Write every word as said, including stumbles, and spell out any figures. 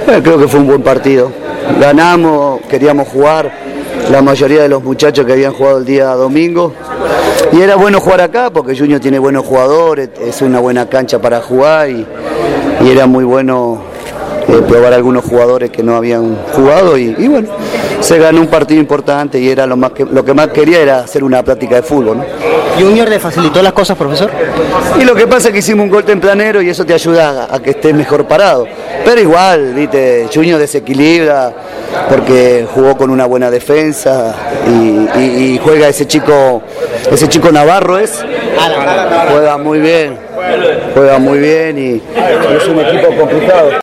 Bueno, creo que fue un buen partido. Ganamos, queríamos jugar, la mayoría de los muchachos que habían jugado el día domingo. Y era bueno jugar acá porque Junior tiene buenos jugadores, es una buena cancha para jugar y, y era muy bueno eh, probar algunos jugadores que no habían jugado y, y bueno, se ganó un partido importante y era lo, más que, lo que más quería era hacer una práctica de fútbol, ¿no? ¿Junior le facilitó las cosas, profesor? Y lo que pasa es que hicimos un gol tempranero y eso te ayuda a, a que estés mejor parado. Pero igual, viste, Junior desequilibra porque jugó con una buena defensa y, y, y juega ese chico, ese chico Navarro es, juega muy bien, juega muy bien y es un equipo complicado.